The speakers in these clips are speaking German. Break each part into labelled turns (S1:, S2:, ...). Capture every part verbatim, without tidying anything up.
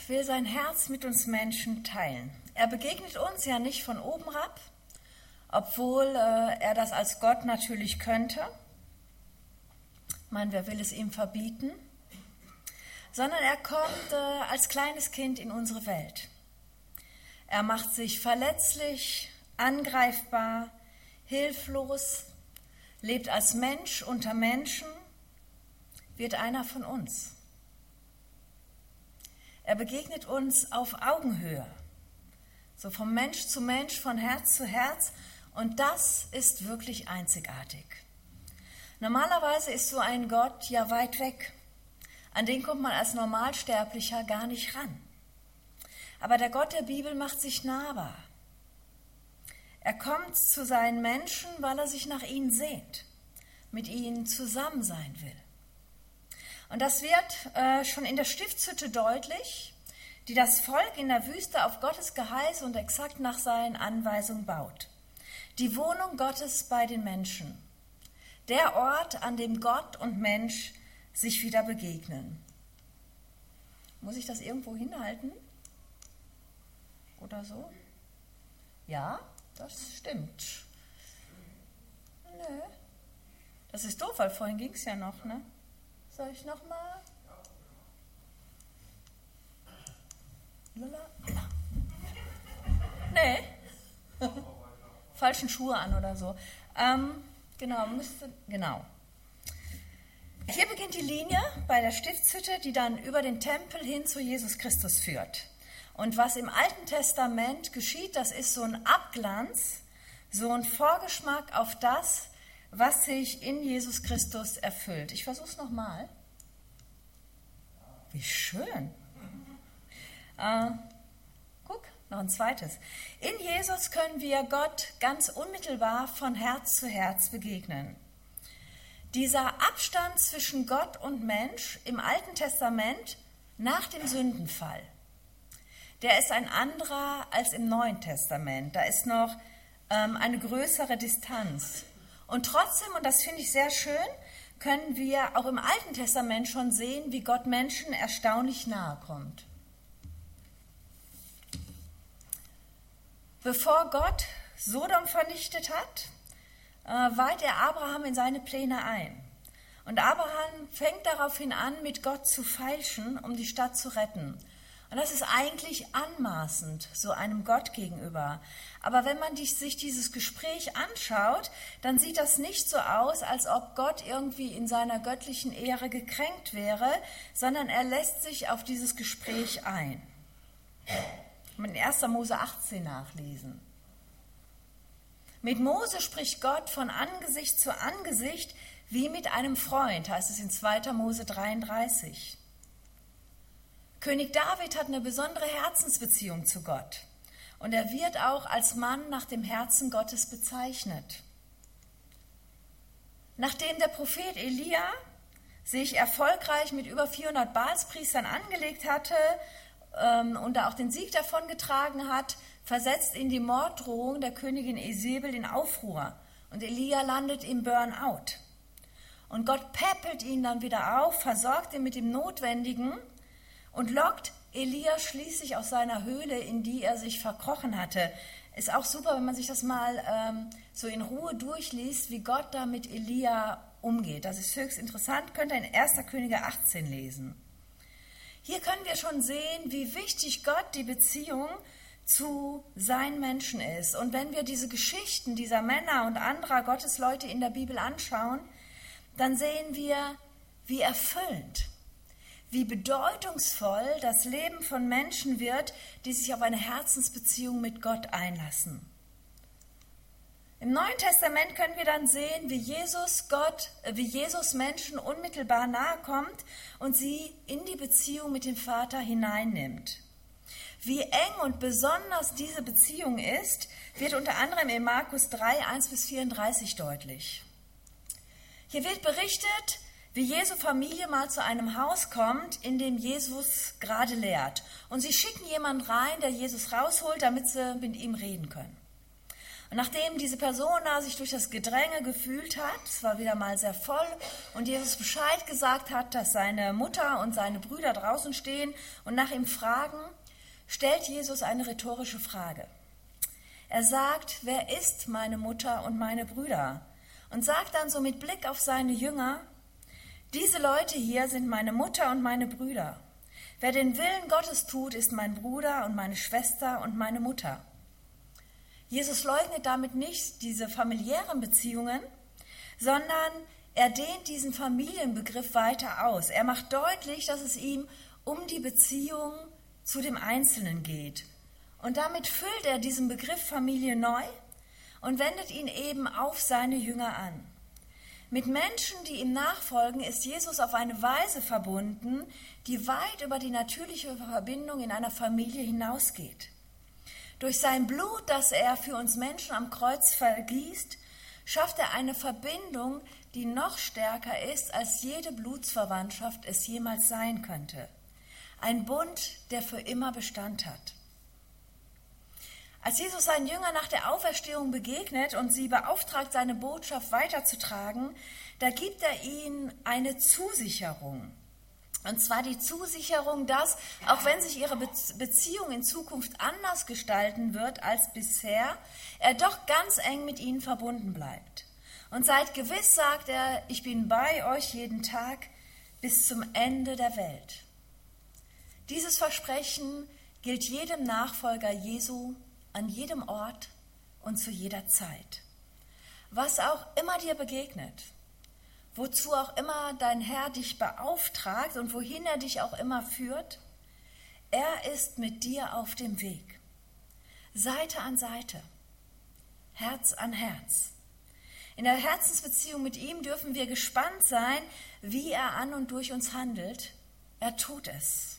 S1: will sein Herz mit uns Menschen teilen. Er begegnet uns ja nicht von oben herab, obwohl äh, er das als Gott natürlich könnte. Ich meine, wer will es ihm verbieten? Sondern er kommt äh, als kleines Kind in unsere Welt. Er macht sich verletzlich, angreifbar, hilflos, lebt als Mensch unter Menschen, wird einer von uns. Er begegnet uns auf Augenhöhe, so vom Mensch zu Mensch, von Herz zu Herz, und das ist wirklich einzigartig. Normalerweise ist so ein Gott ja weit weg, an den kommt man als Normalsterblicher gar nicht ran. Aber der Gott der Bibel macht sich nahbar. Er kommt zu seinen Menschen, weil er sich nach ihnen sehnt, mit ihnen zusammen sein will. Und das wird äh, schon in der Stiftshütte deutlich, die das Volk in der Wüste auf Gottes Geheiß und exakt nach seinen Anweisungen baut. Die Wohnung Gottes bei den Menschen. Der Ort, an dem Gott und Mensch sich wieder begegnen. Muss ich das irgendwo hinhalten? Oder so? Ja, das stimmt. Nö. Das ist doof, weil vorhin ging es ja noch, ne? Soll ich nochmal? Nee. Falschen Schuhe an oder so. Ähm, genau, müsste, genau. Hier beginnt die Linie bei der Stiftshütte, die dann über den Tempel hin zu Jesus Christus führt. Und was im Alten Testament geschieht, das ist so ein Abglanz, so ein Vorgeschmack auf das, was sich in Jesus Christus erfüllt. Ich versuche es nochmal. Wie schön. Äh, guck, noch ein zweites. In Jesus können wir Gott ganz unmittelbar von Herz zu Herz begegnen. Dieser Abstand zwischen Gott und Mensch im Alten Testament nach dem Sündenfall, der ist ein anderer als im Neuen Testament. Da ist noch ähm, eine größere Distanz. Und trotzdem, und das finde ich sehr schön, können wir auch im Alten Testament schon sehen, wie Gott Menschen erstaunlich nahe kommt. Bevor Gott Sodom vernichtet hat, äh, weiht er Abraham in seine Pläne ein. Und Abraham fängt daraufhin an, mit Gott zu feilschen, um die Stadt zu retten. Und das ist eigentlich anmaßend, so einem Gott gegenüber. Aber wenn man sich dieses Gespräch anschaut, dann sieht das nicht so aus, als ob Gott irgendwie in seiner göttlichen Ehre gekränkt wäre, sondern er lässt sich auf dieses Gespräch ein. In erster Mose achtzehn nachlesen. Mit Mose spricht Gott von Angesicht zu Angesicht wie mit einem Freund, heißt es in zweiter Mose dreiunddreißig. König David hat eine besondere Herzensbeziehung zu Gott und er wird auch als Mann nach dem Herzen Gottes bezeichnet. Nachdem der Prophet Elia sich erfolgreich mit über vierhundert Baalspriestern angelegt hatte ähm, und da auch den Sieg davongetragen hat, versetzt ihn die Morddrohung der Königin Isabel in Aufruhr und Elia landet im Burnout. Und Gott päppelt ihn dann wieder auf, versorgt ihn mit dem Notwendigen und lockt Elia schließlich aus seiner Höhle, in die er sich verkrochen hatte. Ist auch super, wenn man sich das mal ähm, so in Ruhe durchliest, wie Gott da mit Elia umgeht. Das ist höchst interessant, könnt ihr in erster Könige achtzehn lesen. Hier können wir schon sehen, wie wichtig Gott die Beziehung zu seinen Menschen ist. Und wenn wir diese Geschichten dieser Männer und anderer Gottesleute in der Bibel anschauen, dann sehen wir, wie erfüllend, wie bedeutungsvoll das Leben von Menschen wird, die sich auf eine Herzensbeziehung mit Gott einlassen. Im Neuen Testament können wir dann sehen, wie Jesus Gott, wie Jesus Menschen unmittelbar nahe kommt und sie in die Beziehung mit dem Vater hineinnimmt. Wie eng und besonders diese Beziehung ist, wird unter anderem in Markus drei, eins bis vierunddreißig deutlich. Hier wird berichtet, wie Jesu Familie mal zu einem Haus kommt, in dem Jesus gerade lehrt. Und sie schicken jemanden rein, der Jesus rausholt, damit sie mit ihm reden können. Und nachdem diese Person da sich durch das Gedränge gefühlt hat, es war wieder mal sehr voll, und Jesus Bescheid gesagt hat, dass seine Mutter und seine Brüder draußen stehen und nach ihm fragen, stellt Jesus eine rhetorische Frage. Er sagt, wer ist meine Mutter und meine Brüder? Und sagt dann so mit Blick auf seine Jünger, diese Leute hier sind meine Mutter und meine Brüder. Wer den Willen Gottes tut, ist mein Bruder und meine Schwester und meine Mutter. Jesus leugnet damit nicht diese familiären Beziehungen, sondern er dehnt diesen Familienbegriff weiter aus. Er macht deutlich, dass es ihm um die Beziehung zu dem Einzelnen geht. Und damit füllt er diesen Begriff Familie neu und wendet ihn eben auf seine Jünger an. Mit Menschen, die ihm nachfolgen, ist Jesus auf eine Weise verbunden, die weit über die natürliche Verbindung in einer Familie hinausgeht. Durch sein Blut, das er für uns Menschen am Kreuz vergießt, schafft er eine Verbindung, die noch stärker ist, als jede Blutsverwandtschaft es jemals sein könnte. Ein Bund, der für immer Bestand hat. Als Jesus seinen Jüngern nach der Auferstehung begegnet und sie beauftragt, seine Botschaft weiterzutragen, da gibt er ihnen eine Zusicherung. Und zwar die Zusicherung, dass, auch wenn sich ihre Beziehung in Zukunft anders gestalten wird als bisher, er doch ganz eng mit ihnen verbunden bleibt. Und seid gewiss, sagt er, ich bin bei euch jeden Tag bis zum Ende der Welt. Dieses Versprechen gilt jedem Nachfolger Jesu an jedem Ort und zu jeder Zeit. Was auch immer dir begegnet, wozu auch immer dein Herr dich beauftragt und wohin er dich auch immer führt, er ist mit dir auf dem Weg. Seite an Seite, Herz an Herz. In der Herzensbeziehung mit ihm dürfen wir gespannt sein, wie er an und durch uns handelt. Er tut es.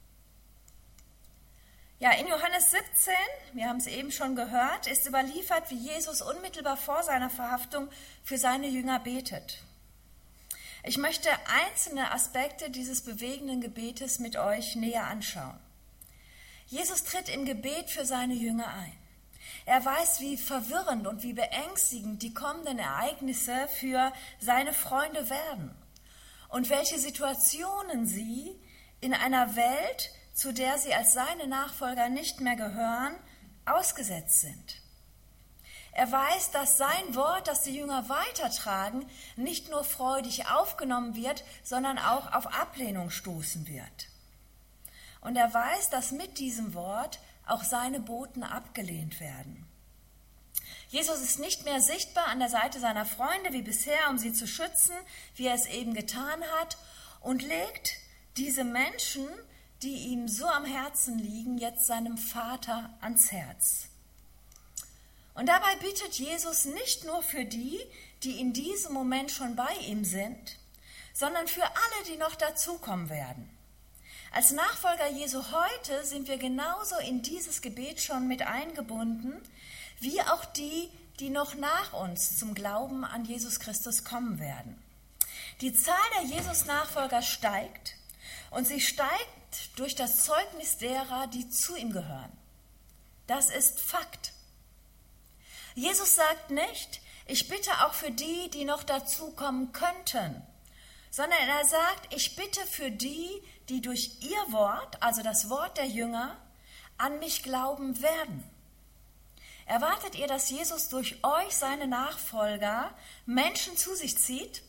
S1: Ja, in Johannes siebzehn, wir haben es eben schon gehört, ist überliefert, wie Jesus unmittelbar vor seiner Verhaftung für seine Jünger betet. Ich möchte einzelne Aspekte dieses bewegenden Gebetes mit euch näher anschauen. Jesus tritt im Gebet für seine Jünger ein. Er weiß, wie verwirrend und wie beängstigend die kommenden Ereignisse für seine Freunde werden und welche Situationen sie in einer Welt, zu der sie als seine Nachfolger nicht mehr gehören, ausgesetzt sind. Er weiß, dass sein Wort, das die Jünger weitertragen, nicht nur freudig aufgenommen wird, sondern auch auf Ablehnung stoßen wird. Und er weiß, dass mit diesem Wort auch seine Boten abgelehnt werden. Jesus ist nicht mehr sichtbar an der Seite seiner Freunde wie bisher, um sie zu schützen, wie er es eben getan hat, und legt diese Menschen, die ihm so am Herzen liegen, jetzt seinem Vater ans Herz. Und dabei bittet Jesus nicht nur für die, die in diesem Moment schon bei ihm sind, sondern für alle, die noch dazukommen werden. Als Nachfolger Jesu heute sind wir genauso in dieses Gebet schon mit eingebunden, wie auch die, die noch nach uns zum Glauben an Jesus Christus kommen werden. Die Zahl der Jesus-Nachfolger steigt und sie steigt durch das Zeugnis derer, die zu ihm gehören. Das ist Fakt. Jesus sagt nicht, ich bitte auch für die, die noch dazukommen könnten, sondern er sagt, ich bitte für die, die durch ihr Wort, also das Wort der Jünger, an mich glauben werden. Erwartet ihr, dass Jesus durch euch, seine Nachfolger, Menschen zu sich zieht?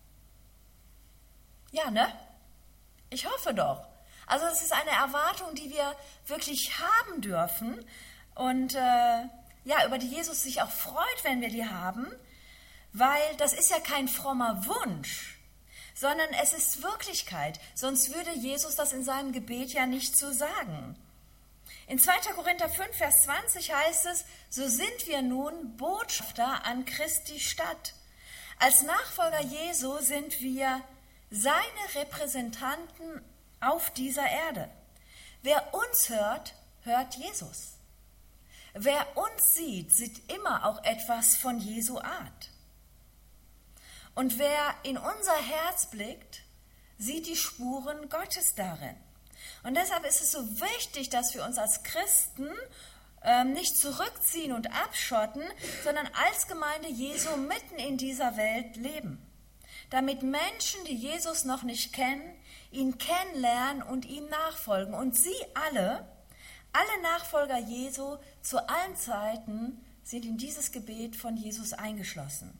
S1: Ja, ne? Ich hoffe doch. Also es ist eine Erwartung, die wir wirklich haben dürfen und äh, ja, über die Jesus sich auch freut, wenn wir die haben, weil das ist ja kein frommer Wunsch, sondern es ist Wirklichkeit. Sonst würde Jesus das in seinem Gebet ja nicht so sagen. In zweiter Korinther fünf, Vers zwanzig heißt es, so sind wir nun Botschafter an Christi Stadt. Als Nachfolger Jesu sind wir seine Repräsentanten auf dieser Erde. Wer uns hört, hört Jesus. Wer uns sieht, sieht immer auch etwas von Jesu Art. Und wer in unser Herz blickt, sieht die Spuren Gottes darin. Und deshalb ist es so wichtig, dass wir uns als Christen ähm, nicht zurückziehen und abschotten, sondern als Gemeinde Jesu mitten in dieser Welt leben. Damit Menschen, die Jesus noch nicht kennen, ihn kennenlernen und ihm nachfolgen. Und sie alle, alle Nachfolger Jesu zu allen Zeiten, sind in dieses Gebet von Jesus eingeschlossen.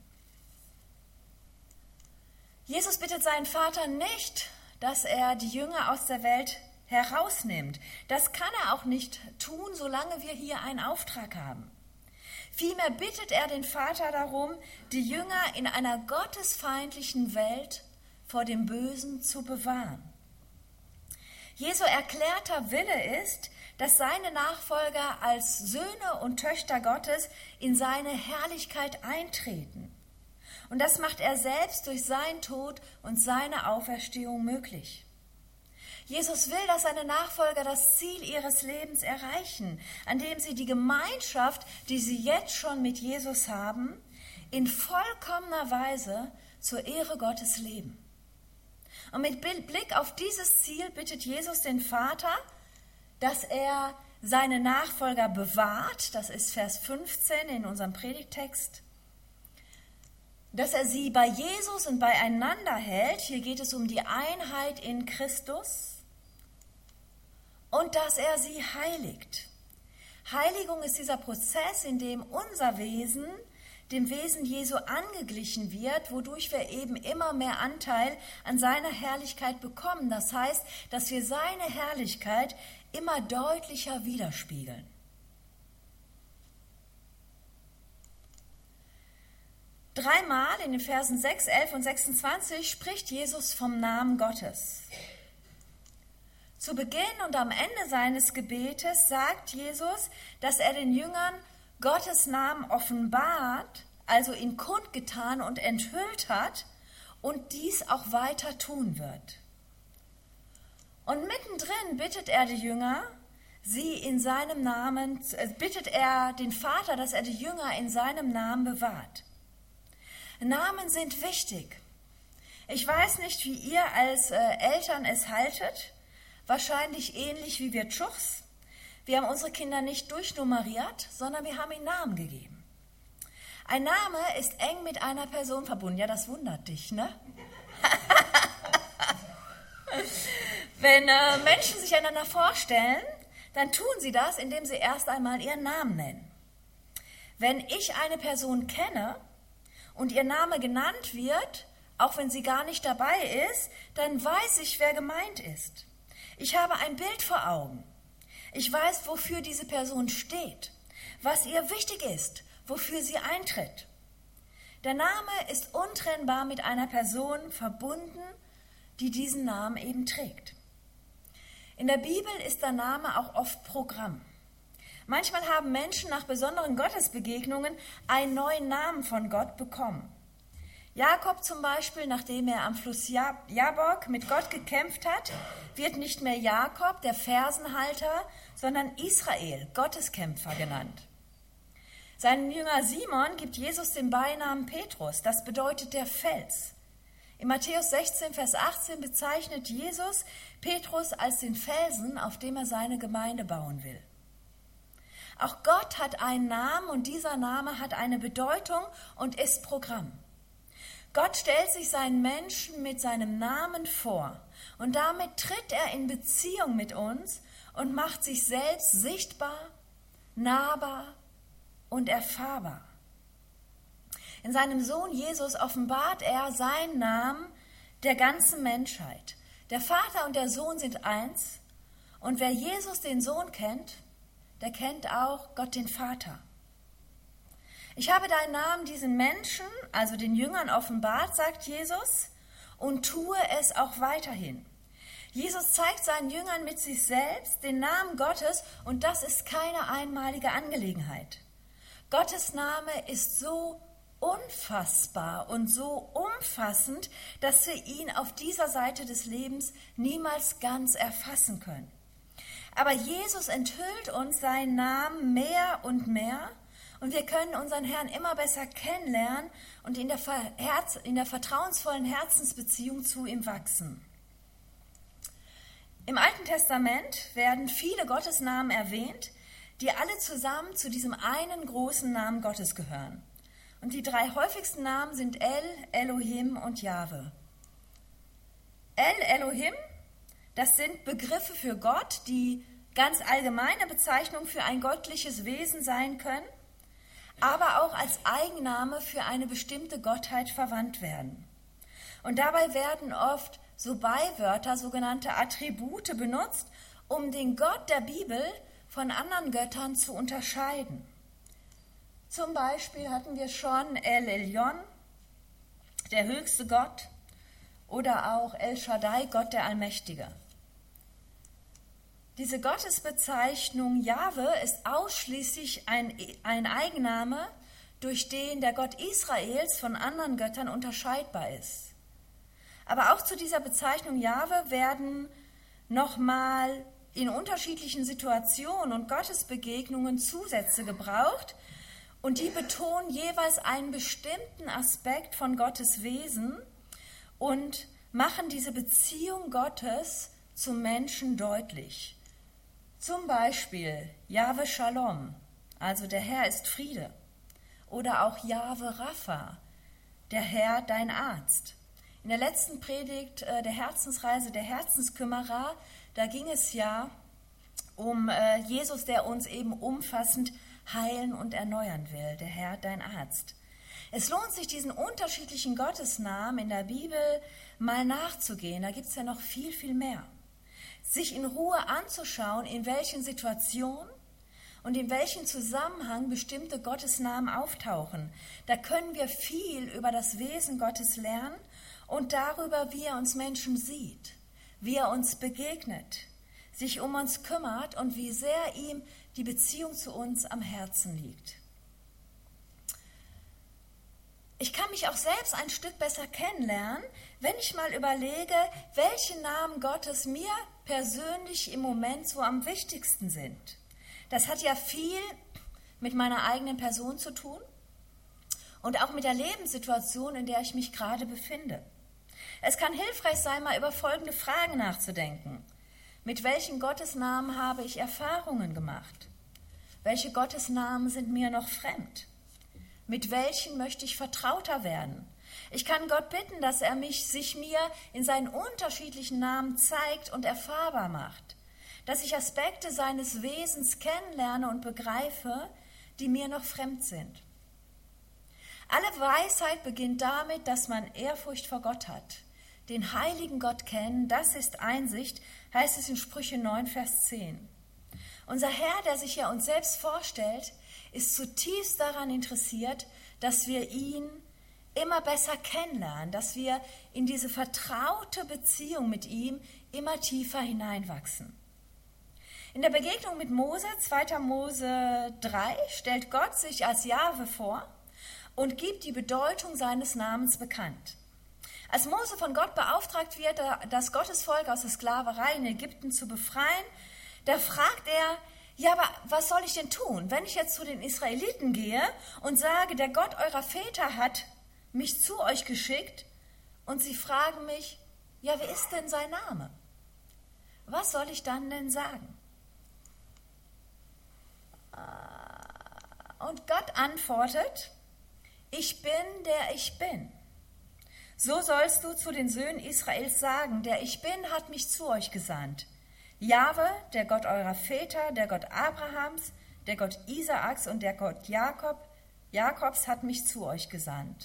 S1: Jesus bittet seinen Vater nicht, dass er die Jünger aus der Welt herausnimmt. Das kann er auch nicht tun, solange wir hier einen Auftrag haben. Vielmehr bittet er den Vater darum, die Jünger in einer gottesfeindlichen Welt vor dem Bösen zu bewahren. Jesu erklärter Wille ist, dass seine Nachfolger als Söhne und Töchter Gottes in seine Herrlichkeit eintreten. Und das macht er selbst durch seinen Tod und seine Auferstehung möglich. Jesus will, dass seine Nachfolger das Ziel ihres Lebens erreichen, an dem sie die Gemeinschaft, die sie jetzt schon mit Jesus haben, in vollkommener Weise zur Ehre Gottes leben. Und mit Blick auf dieses Ziel bittet Jesus den Vater, dass er seine Nachfolger bewahrt, das ist Vers fünfzehn in unserem Predigttext, dass er sie bei Jesus und beieinander hält, hier geht es um die Einheit in Christus, und dass er sie heiligt. Heiligung ist dieser Prozess, in dem unser Wesen dem Wesen Jesu angeglichen wird, wodurch wir eben immer mehr Anteil an seiner Herrlichkeit bekommen. Das heißt, dass wir seine Herrlichkeit immer deutlicher widerspiegeln. Dreimal in den Versen sechs, elf und sechsundzwanzig spricht Jesus vom Namen Gottes. Zu Beginn und am Ende seines Gebetes sagt Jesus, dass er den Jüngern Gottes Namen offenbart, also ihn kundgetan und enthüllt hat und dies auch weiter tun wird. Und mittendrin bittet er die Jünger, sie in seinem Namen, bittet er den Vater, dass er die Jünger in seinem Namen bewahrt. Namen sind wichtig. Ich weiß nicht, wie ihr als äh, Eltern es haltet, wahrscheinlich ähnlich wie wir Tschuchs. Wir haben unsere Kinder nicht durchnummeriert, sondern wir haben ihnen Namen gegeben. Ein Name ist eng mit einer Person verbunden. Ja, das wundert dich, ne? Wenn äh, Menschen sich einander vorstellen, dann tun sie das, indem sie erst einmal ihren Namen nennen. Wenn ich eine Person kenne und ihr Name genannt wird, auch wenn sie gar nicht dabei ist, dann weiß ich, wer gemeint ist. Ich habe ein Bild vor Augen. Ich weiß, wofür diese Person steht, was ihr wichtig ist, wofür sie eintritt. Der Name ist untrennbar mit einer Person verbunden, die diesen Namen eben trägt. In der Bibel ist der Name auch oft Programm. Manchmal haben Menschen nach besonderen Gottesbegegnungen einen neuen Namen von Gott bekommen. Jakob zum Beispiel, nachdem er am Fluss Jabok mit Gott gekämpft hat, wird nicht mehr Jakob, der Fersenhalter, sondern Israel, Gotteskämpfer genannt. Seinem Jünger Simon gibt Jesus den Beinamen Petrus, das bedeutet der Fels. In Matthäus sechzehn, Vers achtzehn bezeichnet Jesus Petrus als den Felsen, auf dem er seine Gemeinde bauen will. Auch Gott hat einen Namen und dieser Name hat eine Bedeutung und ist Programm. Gott stellt sich seinen Menschen mit seinem Namen vor und damit tritt er in Beziehung mit uns und macht sich selbst sichtbar, nahbar und erfahrbar. In seinem Sohn Jesus offenbart er seinen Namen der ganzen Menschheit. Der Vater und der Sohn sind eins und wer Jesus, den Sohn, kennt, der kennt auch Gott, den Vater. Ich habe deinen Namen diesen Menschen, also den Jüngern, offenbart, sagt Jesus, und tue es auch weiterhin. Jesus zeigt seinen Jüngern mit sich selbst den Namen Gottes und das ist keine einmalige Angelegenheit. Gottes Name ist so unfassbar und so umfassend, dass wir ihn auf dieser Seite des Lebens niemals ganz erfassen können. Aber Jesus enthüllt uns seinen Namen mehr und mehr und wir können unseren Herrn immer besser kennenlernen und in der, Herz, in der vertrauensvollen Herzensbeziehung zu ihm wachsen. Im Alten Testament werden viele Gottesnamen erwähnt, die alle zusammen zu diesem einen großen Namen Gottes gehören. Und die drei häufigsten Namen sind El, Elohim und Jahwe. El, Elohim, das sind Begriffe für Gott, die ganz allgemeine Bezeichnungen für ein göttliches Wesen sein können, aber auch als Eigenname für eine bestimmte Gottheit verwandt werden. Und dabei werden oft so Beiwörter, sogenannte Attribute benutzt, um den Gott der Bibel von anderen Göttern zu unterscheiden. Zum Beispiel hatten wir schon El Elyon, der höchste Gott, oder auch El Shaddai, Gott der Allmächtige. Diese Gottesbezeichnung Jahwe ist ausschließlich ein, ein Eigenname, durch den der Gott Israels von anderen Göttern unterscheidbar ist. Aber auch zu dieser Bezeichnung Jahwe werden nochmal in unterschiedlichen Situationen und Gottesbegegnungen Zusätze gebraucht und die betonen jeweils einen bestimmten Aspekt von Gottes Wesen und machen diese Beziehung Gottes zum Menschen deutlich. Zum Beispiel Jahwe Shalom, also der Herr ist Friede, oder auch Jahwe Rapha, der Herr dein Arzt. In der letzten Predigt äh, der Herzensreise der Herzenskümmerer, da ging es ja um äh, Jesus, der uns eben umfassend heilen und erneuern will, der Herr dein Arzt. Es lohnt sich, diesen unterschiedlichen Gottesnamen in der Bibel mal nachzugehen. Da gibt es ja noch viel, viel mehr. Sich in Ruhe anzuschauen, in welchen Situationen und in welchem Zusammenhang bestimmte Gottesnamen auftauchen. Da können wir viel über das Wesen Gottes lernen und darüber, wie er uns Menschen sieht, wie er uns begegnet, sich um uns kümmert und wie sehr ihm die Beziehung zu uns am Herzen liegt. Ich kann mich auch selbst ein Stück besser kennenlernen, wenn ich mal überlege, welche Namen Gottes mir persönlich im Moment so am wichtigsten sind. Das hat ja viel mit meiner eigenen Person zu tun und auch mit der Lebenssituation, in der ich mich gerade befinde. Es kann hilfreich sein, mal über folgende Fragen nachzudenken. Mit welchen Gottesnamen habe ich Erfahrungen gemacht? Welche Gottesnamen sind mir noch fremd? Mit welchen möchte ich vertrauter werden? Ich kann Gott bitten, dass er mich, sich mir in seinen unterschiedlichen Namen zeigt und erfahrbar macht, dass ich Aspekte seines Wesens kennenlerne und begreife, die mir noch fremd sind. Alle Weisheit beginnt damit, dass man Ehrfurcht vor Gott hat. Den heiligen Gott kennen, das ist Einsicht, heißt es in Sprüche neun, Vers zehn. Unser Herr, der sich ja uns selbst vorstellt, ist zutiefst daran interessiert, dass wir ihn immer besser kennenlernen, dass wir in diese vertraute Beziehung mit ihm immer tiefer hineinwachsen. In der Begegnung mit Mose, zweiter Mose drei, stellt Gott sich als Jahwe vor und gibt die Bedeutung seines Namens bekannt. Als Mose von Gott beauftragt wird, das Gottesvolk aus der Sklaverei in Ägypten zu befreien, da fragt er, ja, aber was soll ich denn tun, wenn ich jetzt zu den Israeliten gehe und sage, der Gott eurer Väter hat mich zu euch geschickt und sie fragen mich, ja, wie ist denn sein Name? Was soll ich dann denn sagen? Und Gott antwortet, ich bin, der ich bin. So sollst du zu den Söhnen Israels sagen, der ich bin, hat mich zu euch gesandt. Jahwe, der Gott eurer Väter, der Gott Abrahams, der Gott Isaaks und der Gott Jakob, Jakobs hat mich zu euch gesandt.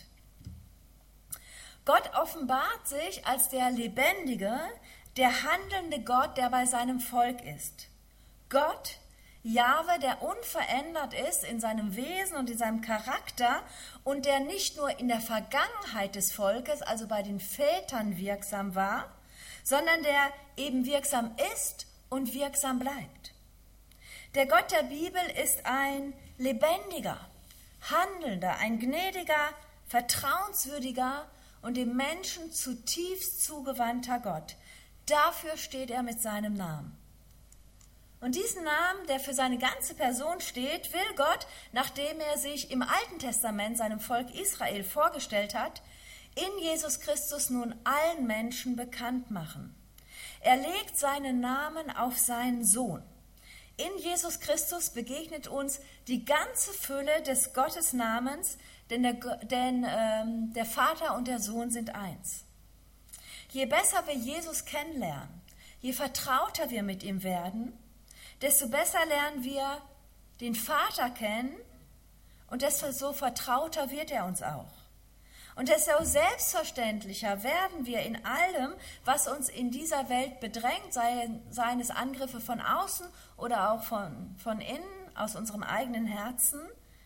S1: Gott offenbart sich als der lebendige, der handelnde Gott, der bei seinem Volk ist. Gott, Jahwe, der unverändert ist in seinem Wesen und in seinem Charakter und der nicht nur in der Vergangenheit des Volkes, also bei den Vätern wirksam war, sondern der eben wirksam ist und wirksam bleibt. Der Gott der Bibel ist ein lebendiger, handelnder, ein gnädiger, vertrauenswürdiger und dem Menschen zutiefst zugewandter Gott. Dafür steht er mit seinem Namen. Und diesen Namen, der für seine ganze Person steht, will Gott, nachdem er sich im Alten Testament seinem Volk Israel vorgestellt hat, in Jesus Christus nun allen Menschen bekannt machen. Er legt seinen Namen auf seinen Sohn. In Jesus Christus begegnet uns die ganze Fülle des Gottesnamens, denn, der, denn ähm, der Vater und der Sohn sind eins. Je besser wir Jesus kennenlernen, je vertrauter wir mit ihm werden, desto besser lernen wir den Vater kennen und desto so vertrauter wird er uns auch. Und desto selbstverständlicher werden wir in allem, was uns in dieser Welt bedrängt, seien, seien es Angriffe von außen oder auch von, von innen, aus unserem eigenen Herzen,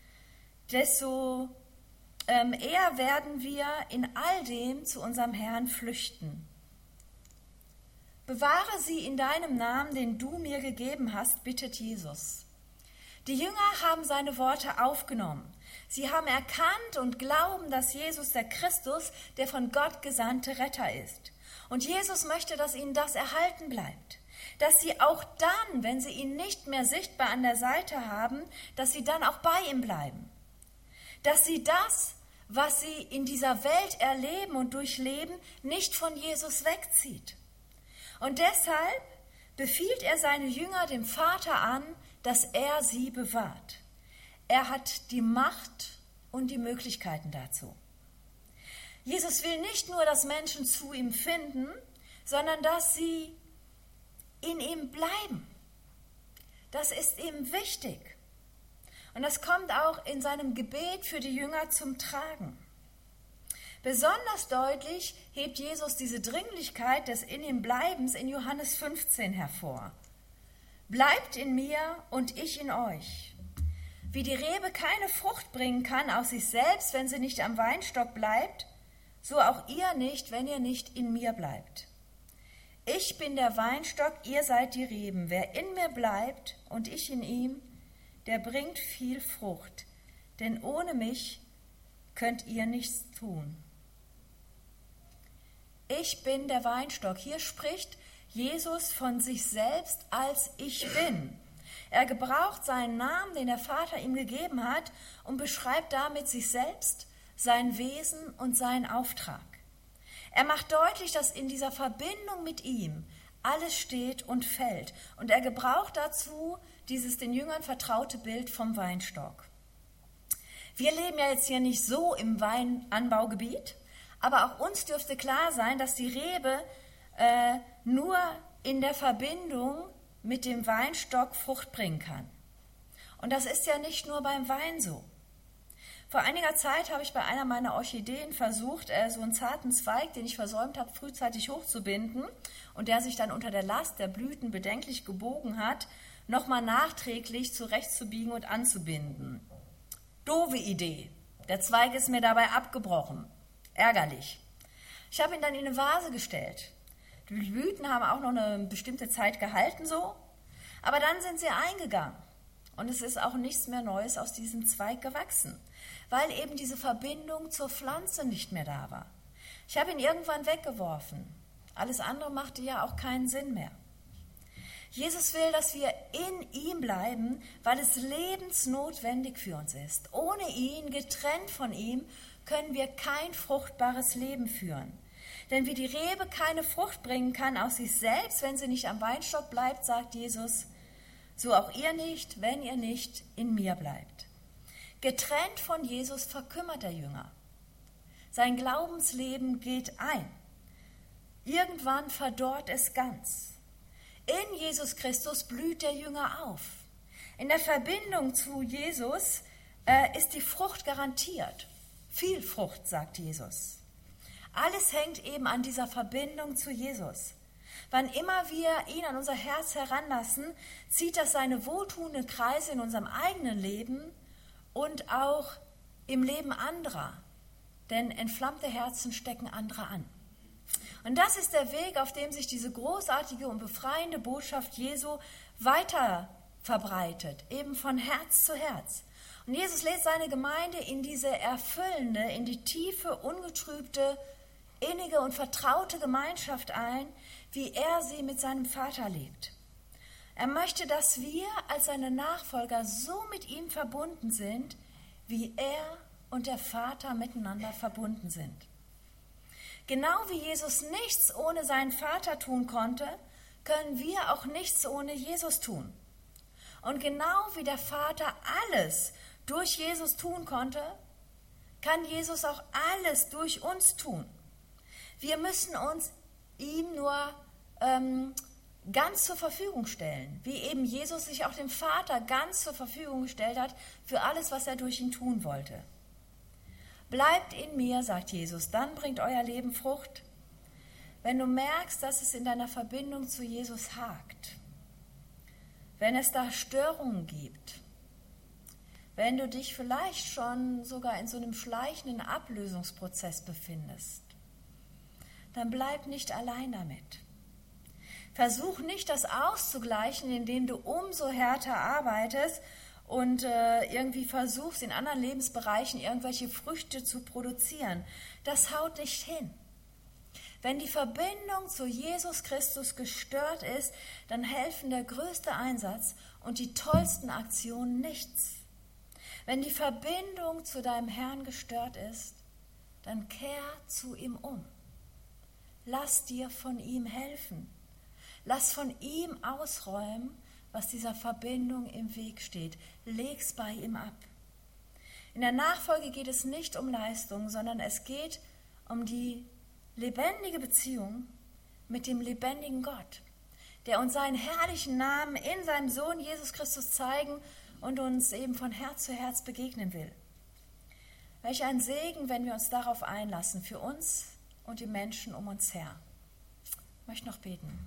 S1: desto ähm, eher werden wir in all dem zu unserem Herrn flüchten. Bewahre sie in deinem Namen, den du mir gegeben hast, bittet Jesus. Die Jünger haben seine Worte aufgenommen. Sie haben erkannt und glauben, dass Jesus der Christus, der von Gott gesandte Retter ist. Und Jesus möchte, dass ihnen das erhalten bleibt. Dass sie auch dann, wenn sie ihn nicht mehr sichtbar an der Seite haben, dass sie dann auch bei ihm bleiben. Dass sie das, was sie in dieser Welt erleben und durchleben, nicht von Jesus wegzieht. Und deshalb befiehlt er seine Jünger dem Vater an, dass er sie bewahrt. Er hat die Macht und die Möglichkeiten dazu. Jesus will nicht nur, dass Menschen zu ihm finden, sondern dass sie in ihm bleiben. Das ist ihm wichtig. Und das kommt auch in seinem Gebet für die Jünger zum Tragen. Besonders deutlich hebt Jesus diese Dringlichkeit des in ihm Bleibens in Johannes fünfzehn hervor. Bleibt in mir und ich in euch. Wie die Rebe keine Frucht bringen kann aus sich selbst, wenn sie nicht am Weinstock bleibt, so auch ihr nicht, wenn ihr nicht in mir bleibt. Ich bin der Weinstock, ihr seid die Reben. Wer in mir bleibt und ich in ihm, der bringt viel Frucht, denn ohne mich könnt ihr nichts tun. Ich bin der Weinstock. Hier spricht Jesus von sich selbst als Ich Bin. Er gebraucht seinen Namen, den der Vater ihm gegeben hat, und beschreibt damit sich selbst, sein Wesen und seinen Auftrag. Er macht deutlich, dass in dieser Verbindung mit ihm alles steht und fällt. Und er gebraucht dazu dieses den Jüngern vertraute Bild vom Weinstock. Wir leben ja jetzt hier nicht so im Weinanbaugebiet, aber auch uns dürfte klar sein, dass die Rebe äh, nur in der Verbindung mit dem Weinstock Frucht bringen kann. Und das ist ja nicht nur beim Wein so. Vor einiger Zeit habe ich bei einer meiner Orchideen versucht, äh, so einen zarten Zweig, den ich versäumt habe, frühzeitig hochzubinden und der sich dann unter der Last der Blüten bedenklich gebogen hat, nochmal nachträglich zurechtzubiegen und anzubinden. Doofe Idee. Der Zweig ist mir dabei abgebrochen. Ärgerlich. Ich habe ihn dann in eine Vase gestellt. Die Blüten haben auch noch eine bestimmte Zeit gehalten so, aber dann sind sie eingegangen und es ist auch nichts mehr Neues aus diesem Zweig gewachsen, weil eben diese Verbindung zur Pflanze nicht mehr da war. Ich habe ihn irgendwann weggeworfen. Alles andere machte ja auch keinen Sinn mehr. Jesus will, dass wir in ihm bleiben, weil es lebensnotwendig für uns ist. Ohne ihn, getrennt von ihm, können wir kein fruchtbares Leben führen. Denn wie die Rebe keine Frucht bringen kann aus sich selbst, wenn sie nicht am Weinstock bleibt, sagt Jesus, so auch ihr nicht, wenn ihr nicht in mir bleibt. Getrennt von Jesus verkümmert der Jünger. Sein Glaubensleben geht ein. Irgendwann verdorrt es ganz. In Jesus Christus blüht der Jünger auf. In der Verbindung zu Jesus äh, ist die Frucht garantiert. Viel Frucht, sagt Jesus. Alles hängt eben an dieser Verbindung zu Jesus. Wann immer wir ihn an unser Herz heranlassen, zieht das seine wohltuenden Kreise in unserem eigenen Leben und auch im Leben anderer. Denn entflammte Herzen stecken andere an. Und das ist der Weg, auf dem sich diese großartige und befreiende Botschaft Jesu weiter verbreitet, eben von Herz zu Herz. Und Jesus lädt seine Gemeinde in diese erfüllende, in die tiefe, ungetrübte, innige und vertraute Gemeinschaft ein, wie er sie mit seinem Vater lebt. Er möchte, dass wir als seine Nachfolger so mit ihm verbunden sind, wie er und der Vater miteinander verbunden sind. Genau wie Jesus nichts ohne seinen Vater tun konnte, können wir auch nichts ohne Jesus tun. Und genau wie der Vater alles durch Jesus tun konnte, kann Jesus auch alles durch uns tun. Wir müssen uns ihm nur ähm, ganz zur Verfügung stellen, wie eben Jesus sich auch dem Vater ganz zur Verfügung gestellt hat für alles, was er durch ihn tun wollte. Bleibt in mir, sagt Jesus, dann bringt euer Leben Frucht. Wenn du merkst, dass es in deiner Verbindung zu Jesus hakt, wenn es da Störungen gibt, wenn du dich vielleicht schon sogar in so einem schleichenden Ablösungsprozess befindest, dann bleib nicht allein damit. Versuch nicht, das auszugleichen, indem du umso härter arbeitest und äh, irgendwie versuchst, in anderen Lebensbereichen irgendwelche Früchte zu produzieren. Das haut nicht hin. Wenn die Verbindung zu Jesus Christus gestört ist, dann helfen der größte Einsatz und die tollsten Aktionen nichts. Wenn die Verbindung zu deinem Herrn gestört ist, dann kehr zu ihm um. Lass dir von ihm helfen. Lass von ihm ausräumen, was dieser Verbindung im Weg steht. Leg's bei ihm ab. In der Nachfolge geht es nicht um Leistung, sondern es geht um die lebendige Beziehung mit dem lebendigen Gott, der uns seinen herrlichen Namen in seinem Sohn Jesus Christus zeigen und uns eben von Herz zu Herz begegnen will. Welch ein Segen, wenn wir uns darauf einlassen, für uns und die Menschen um uns her. Ich möchte noch beten.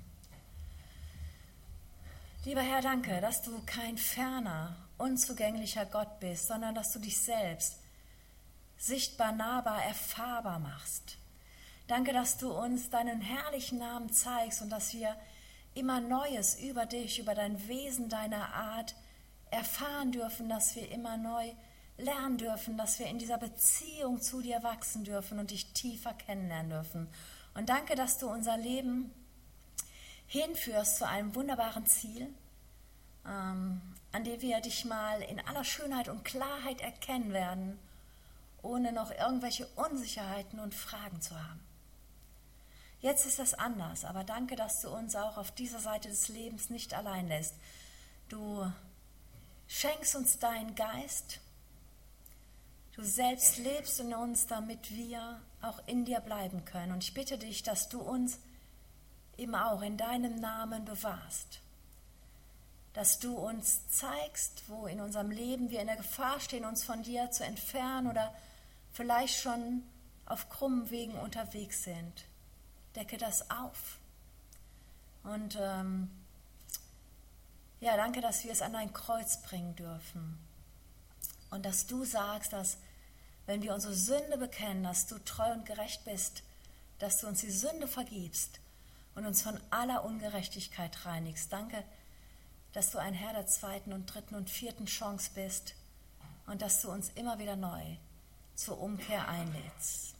S1: Lieber Herr, danke, dass du kein ferner, unzugänglicher Gott bist, sondern dass du dich selbst sichtbar, nahbar, erfahrbar machst. Danke, dass du uns deinen herrlichen Namen zeigst und dass wir immer Neues über dich, über dein Wesen, deine Art erfahren dürfen, dass wir immer neu lernen dürfen, dass wir in dieser Beziehung zu dir wachsen dürfen und dich tiefer kennenlernen dürfen. Und danke, dass du unser Leben hinführst zu einem wunderbaren Ziel, ähm, an dem wir dich mal in aller Schönheit und Klarheit erkennen werden, ohne noch irgendwelche Unsicherheiten und Fragen zu haben. Jetzt ist das anders, aber danke, dass du uns auch auf dieser Seite des Lebens nicht allein lässt. Du schenkst uns deinen Geist, du selbst lebst in uns, damit wir auch in dir bleiben können. Und ich bitte dich, dass du uns eben auch in deinem Namen bewahrst, dass du uns zeigst, wo in unserem Leben wir in der Gefahr stehen, uns von dir zu entfernen oder vielleicht schon auf krummen Wegen unterwegs sind. Decke das auf. Und ähm, ja, danke, dass wir es an dein Kreuz bringen dürfen. Und dass du sagst, dass wenn wir unsere Sünde bekennen, dass du treu und gerecht bist, dass du uns die Sünde vergibst und uns von aller Ungerechtigkeit reinigst. Danke, dass du ein Herr der zweiten und dritten und vierten Chance bist und dass du uns immer wieder neu zur Umkehr einlädst.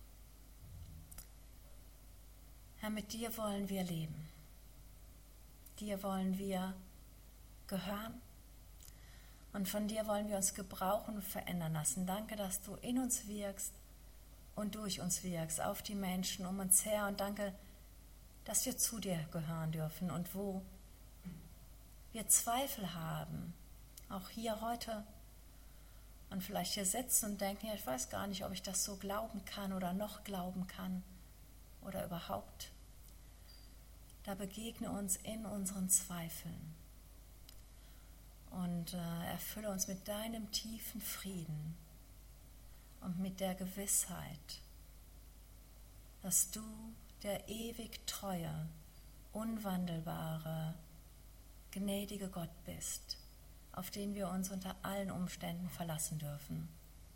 S1: Herr, mit dir wollen wir leben. Dir wollen wir gehören und von dir wollen wir uns gebrauchen und verändern lassen. Danke, dass du in uns wirkst und durch uns wirkst, auf die Menschen um uns her, und danke, dass wir zu dir gehören dürfen. Und wo wir Zweifel haben, auch hier heute, und vielleicht hier sitzen und denken, ja, ich weiß gar nicht, ob ich das so glauben kann oder noch glauben kann oder überhaupt, da begegne uns in unseren Zweifeln und äh, erfülle uns mit deinem tiefen Frieden und mit der Gewissheit, dass du der ewig treue, unwandelbare, gnädige Gott bist, auf den wir uns unter allen Umständen verlassen dürfen.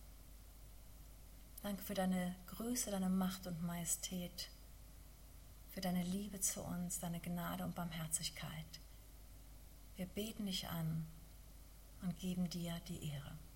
S1: Danke für deine Größe, deine Macht und Majestät, für deine Liebe zu uns, deine Gnade und Barmherzigkeit. Wir beten dich an und geben dir die Ehre.